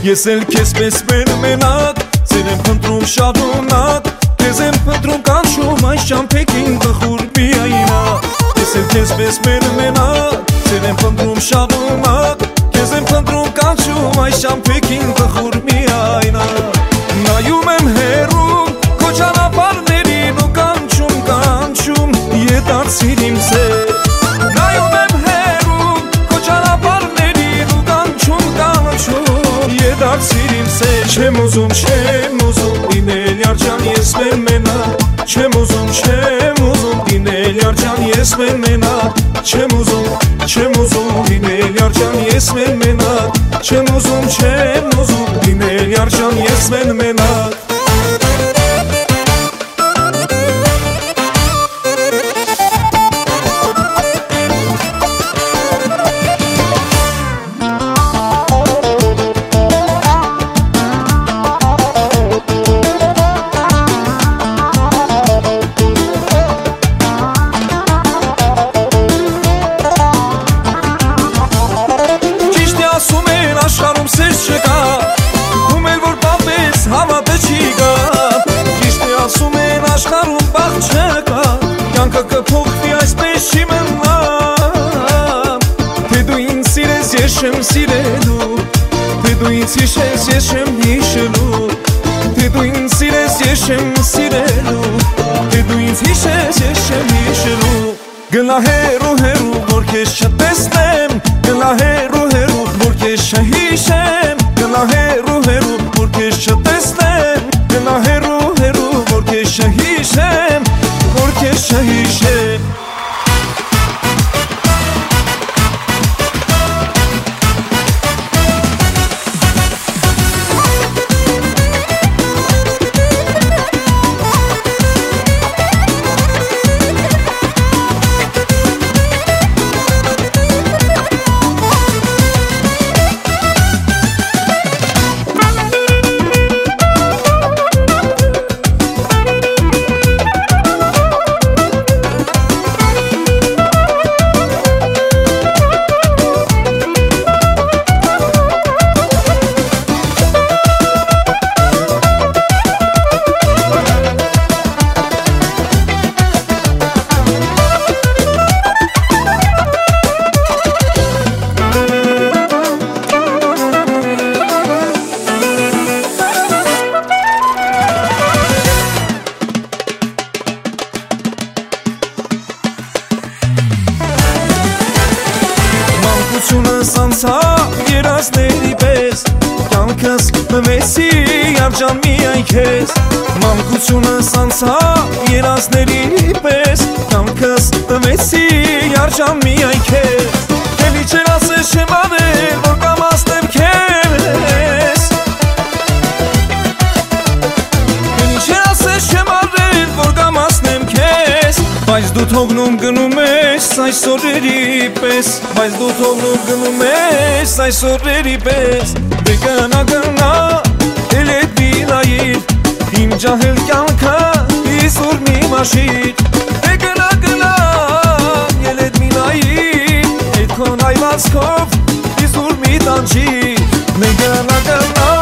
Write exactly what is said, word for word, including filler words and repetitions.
Ես էլ քեզ պես մենակ Ձեր եմ փնտրում շարունակ Քեզ եմ փնտրում կանչում այս ճամփեքին տխուր միայնակ Ես էլ քեզ պես մենակ Ձեր եմ փնտրում շարունակ Քեզ եմ փնտրում կանչում այս ճամփեքին տխուր միայնակ Նայում եմ հեռու քո ճանապարհներին ու կանչում կանչում ետացիր իմ սեր Նայում եմ հեռու քո ճանապարհներին ու կանչում կանչում ետացիր իմ սեր Չեմ ուզում չեմ ուզում լինել յարջան ես մենակ Չեմ ուզում չեմ ուզում լինել յարջան ես մենակ Չեմ ուզում չեմ ուզում լինել յարջան ես մենակ Չեմ ուզում չեմ ուզում լինել յարջան ես մենակ Կյանքը կփոխվի այսպես չի մնա Թե դու ինձ սիրես ես չեմ սիրելու Թե դու ինձ հիշես ես չեմ հիշելու Թե դու ինձ սիրես ես չեմ սիրելու Թե դու ինձ հիշես ես չեմ հիշելու Գնա հեռու հեռու որ քեզ չտեսնեմ Գնա հեռու հեռու որ քեզ չհիշեմ Գնա հեռու հեռու որ քեզ չտեսնեմ Գնա հեռու հեռու որ քեզ չհիշեմ Որ քեզ չհիշեմ Մանկությունս անցա երազների պես Կյանքս տվեցի յարջան միայն քեզ Մանկությունս անցա երազների պես Կյանքս տվեցի յարջան միայն քեզ Էլի չեր ասես չեմ անել որ կամացնեմ քեզ Էլի չեր ասես չեմ անել որ կամացնեմ քեզ Բայց դու թողնում գնում ես այս օրերի պես Բայց դու թողնում գնում ես այս օրերի պես Դե գնա գնա էլ էդ մի նայիր Իմ ջահել կյանքը իզուր մի մաշիր Դե գնա գնա էլ էդ մի նայիր Էդ քո նայվածքով իզուր մի տանջիր Դե գնա գնա